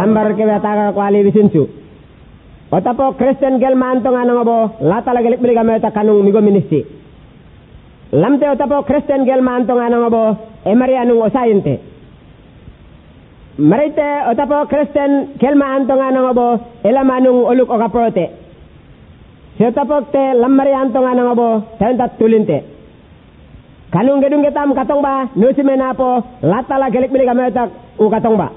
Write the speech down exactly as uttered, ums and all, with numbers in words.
lambar ke wata kwali bisinsu otapo Kristen gel manto ngano bo lata la gelik biliga meta kanung migo ministi lamte otapo Kristen gel manto ngano bo e marianu osayinte marite otapo Kristen gel manto ngano bo ela manung oluk okaprote si otapo te lamari anto ngano bo tenta tulinte kanung gedung getam katong ba nusi menapo lata la gelik biliga meta u katong ba